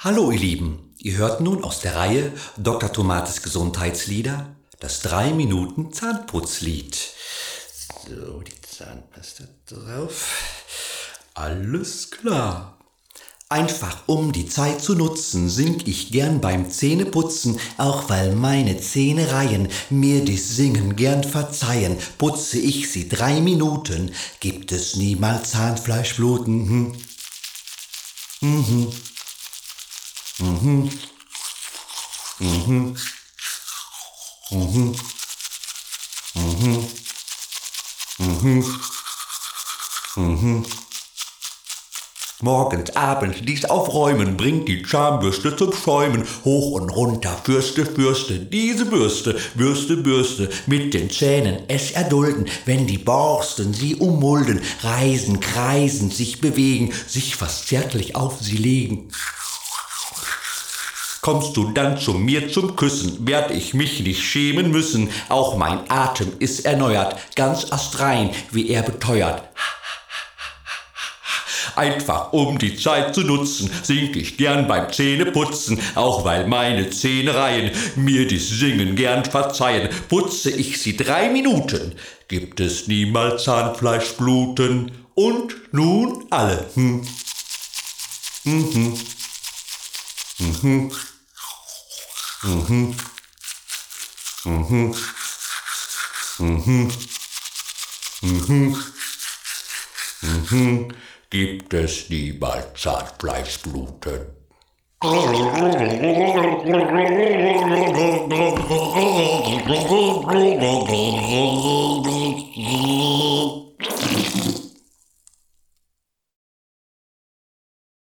Hallo ihr Lieben, ihr hört nun aus der Reihe Dr. Tomates Gesundheitslieder das 3 Minuten Zahnputzlied. So, die Zahnpasta drauf. Alles klar. Einfach um die Zeit zu nutzen, sing ich gern beim Zähneputzen, auch weil meine Zähnereien mir dies Singen gern verzeihen. Putze ich sie 3 Minuten, gibt es niemals Zahnfleischbluten. Mhm. Mhm. Mhm. Mhm. Mhm. Mhm. Mhm. Morgens, abends dies aufräumen, bringt die Zahnbürste zum Schäumen. Hoch und runter, Fürste, Fürste, diese Bürste, Bürste, Bürste, mit den Zähnen es erdulden, wenn die Borsten sie ummulden, reisen, kreisen, sich bewegen, sich fast zärtlich auf sie legen. Kommst du dann zu mir zum Küssen, werd ich mich nicht schämen müssen, auch mein Atem ist erneuert, ganz astrein, wie er beteuert. Einfach um die Zeit zu nutzen, sing ich gern beim Zähneputzen, auch weil meine Zähnereien mir dies Singen gern verzeihen. Putze ich sie 3 Minuten, gibt es niemals Zahnfleischbluten. Und nun alle. Mhm. Mhm. Mhm. Mhm. Mhm. Mhm. Mhm. Gibt es niemals Zahnfleischbluten.